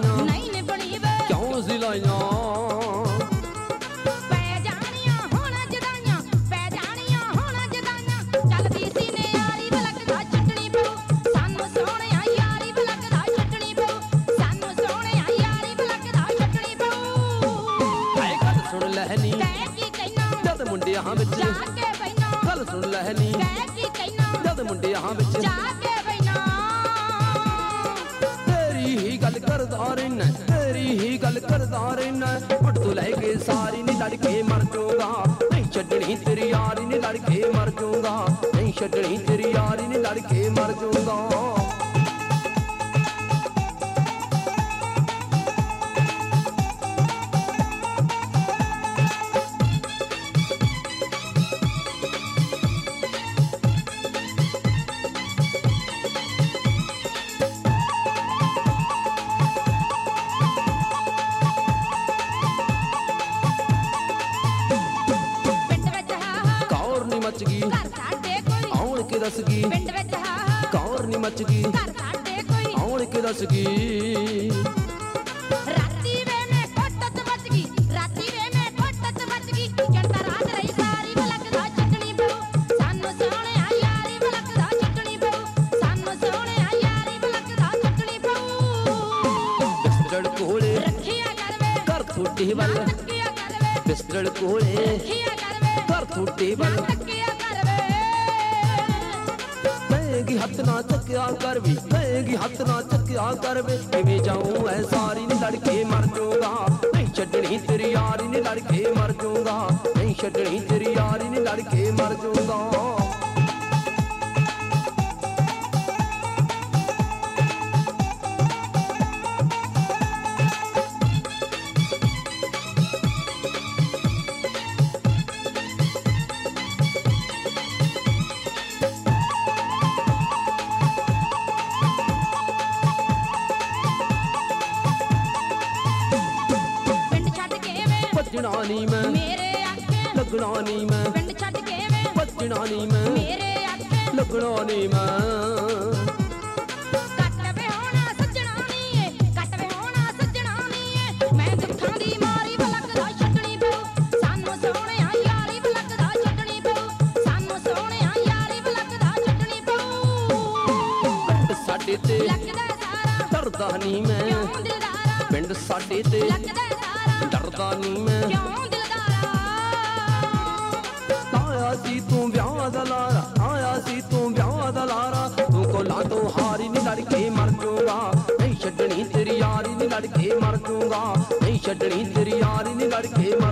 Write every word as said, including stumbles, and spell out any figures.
सिलाइयां नहीं निभनी वे क्यों सिलाइयां पै जानियां हुण जदाइयां पै जानियां हुण जदाइयां चलदी सीने यारी बलकदा छटनी पऊ सानू सोहणिया यारी बलकदा छटनी पऊ सानू सोहणिया यारी बलकदा छटनी पऊ ऐ गल सुन लहनी ਕਹਿ ਕੀ ਕਹਿਣਾ जद मुंडियां विच ਜਾ ਕੇ ਬੈਣਾ गल सुन लहनी ਕਹਿ ਕੀ ਕਹਿਣਾ जद मुंडियां विच ਜਾ ਕੇ ਬੈਣਾ तेरी ही गल करदा रहना तेरी ही गल करदा रहना मुड़ तू लैके सारी नी लड़के मर जाऊंगा नहीं छड्डनी तेरी यारी नी लड़के मर जाऊंगा नहीं छड्डनी तेरी यारी नी लड़के मर जाऊंगा ਪਿੰਡ ਵਿੱਚ ਹਾ कौर नी मच गई ਘਰ ਸਾਡੇ ਕੋਈ आउण के दस गई ਪਿੰਡ ਵਿੱਚ ਹਾ कौर नी मच गई ਘਰ ਸਾਡੇ ਕੋਈ आउण के दस गई ਰਾਤੀ ਵੇ ਮੈਂ ਫੁੱਟਤ ਮਚ ਗਈ ਰਾਤੀ ਵੇ ਮੈਂ ਫੁੱਟਤ ਮਚ ਗਈ ਚੰਦਾ ਰਾਤ ਰਹੀ ਸਾਰੀ ਬਲਕਦਾ ਛੱਡਣੀ ਪਊ ਸਾਨੂੰ ਸੋਹਣਿਆ ਯਾਰੀ ਬਲਕਦਾ ਛੱਡਣੀ ਪਊ ਸਾਨੂੰ ਸੋਹਣਿਆ ਯਾਰੀ ਬਲਕਦਾ ਛੱਡਣੀ ਪਊ बिस्तड़ कोले ਰੱਖਿਆ ਕਰ ਵੇ कर थोड़ी वल ਤੱਕਿਆ ਕਰ ਵੇ बिस्तड़ कोले ਰੱਖਿਆ ਕਰ ਵੇ कर थोड़ी वल ਤੱਕਿਆ ਕਰ ਵੇ कहेगी हथ ना चक्या कर भी कहेगी हथ ना चक्या कर वे किवें जाऊं ऐ सारी नी लड़के मर जाऊंगा नहीं छड्डनी तेरी यारी नी लड़के मर जाऊंगा नहीं छड्डनी तेरी यारी नी लड़के मर जाऊंगा ਪਿੰਡ ਛੱਡ ਕੇ ਵੇ भजना नी मैं ਮੇਰੇ ਆਖੇ लगना नी मैं ਪਿੰਡ ਛੱਡ ਕੇ ਵੇ भजना नी मैं ਮੇਰੇ ਆਖੇ लगना नी मैं ਕੱਟ ਵੇ ਹੋਣਾ ਸੱਜਣਾ ਨੀ ਏ ਕੱਟ ਵੇ ਹੋਣਾ ਸੱਜਣਾ ਨੀ ਏ ਮੈਂ ਦੁੱਖਾਂ ਦੀ ਮਾਰੀ ਬਲਕਦਾ ਛੱਡਣੀ ਪਊ ਸਾਨੂੰ ਸੋਹਣਿਆ ਯਾਰੀ ਬਲਕਦਾ ਛੱਡਣੀ ਪਊ ਸਾਨੂੰ ਸੋਹਣਿਆ ਯਾਰੀ ਬਲਕਦਾ ਛੱਡਣੀ ਪਊ पिंड साडे ते ਲੱਗਦਾ ਸਾਰਾ डरदा नी मैं ਕਿਉਂ ਦਿਲਦਾਰਾ पिंड साडे ते ਲੱਗਦਾ ਸਾਰਾ डरदा नी मैं ਕਿਉਂ ਦਿਲਦਾਰਾ आया सी तू ब्याह दा लारा आया सी तू ब्याह दा लारा तू कोला तो हारी नी लड़के मर जाऊंगा नहीं छड्डनी तेरी यारी नी लड़के मर जाऊंगा नहीं छड्डनी तेरी यारी नी लड़के